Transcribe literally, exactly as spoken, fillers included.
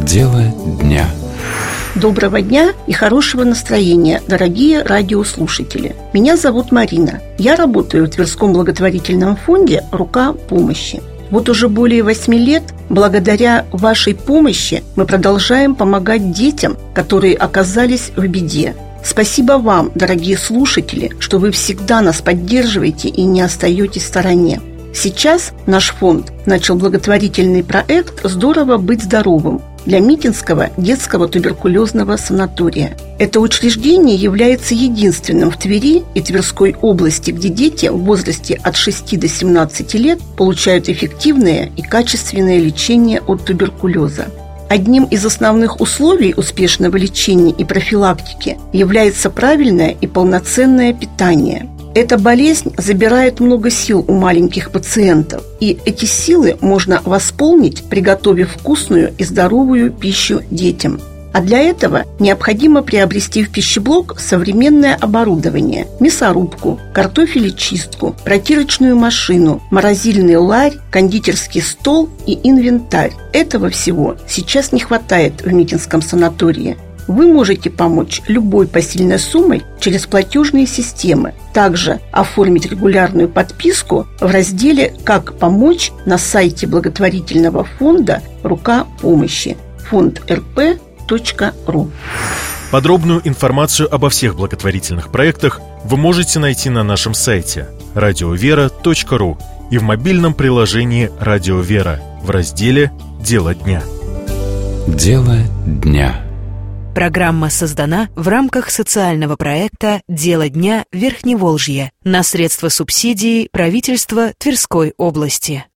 Дело дня. Доброго дня и хорошего настроения, дорогие радиослушатели. Меня зовут Марина. Я работаю в Тверском благотворительном фонде «Рука помощи». Вот уже более восьми лет, благодаря вашей помощи, мы продолжаем помогать детям, которые оказались в беде. Спасибо вам, дорогие слушатели, что вы всегда нас поддерживаете и не остаетесь в стороне. Сейчас наш фонд начал благотворительный проект «Здорово быть здоровым» для Митинского детского туберкулезного санатория. Это учреждение является единственным в Твери и Тверской области, где дети в возрасте от шести до семнадцати лет получают эффективное и качественное лечение от туберкулеза. Одним из основных условий успешного лечения и профилактики является правильное и полноценное питание. Эта болезнь забирает много сил у маленьких пациентов, и эти силы можно восполнить, приготовив вкусную и здоровую пищу детям. А для этого необходимо приобрести в пищеблок современное оборудование: мясорубку, картофелечистку, протирочную машину, морозильный ларь, кондитерский стол и инвентарь. Этого всего сейчас не хватает в Митинском санатории. Вы можете помочь любой посильной суммой через платежные системы. Также оформить регулярную подписку в разделе «Как помочь» на сайте благотворительного фонда «Рука помощи» фонд эр пэ точка ру. Подробную информацию обо всех благотворительных проектах вы можете найти на нашем сайте радио вера точка ру и в мобильном приложении «Радио Вера» в разделе «Дело дня». Дело дня. Программа создана в рамках социального проекта «Дело дня Верхневолжья» на средства субсидии правительства Тверской области.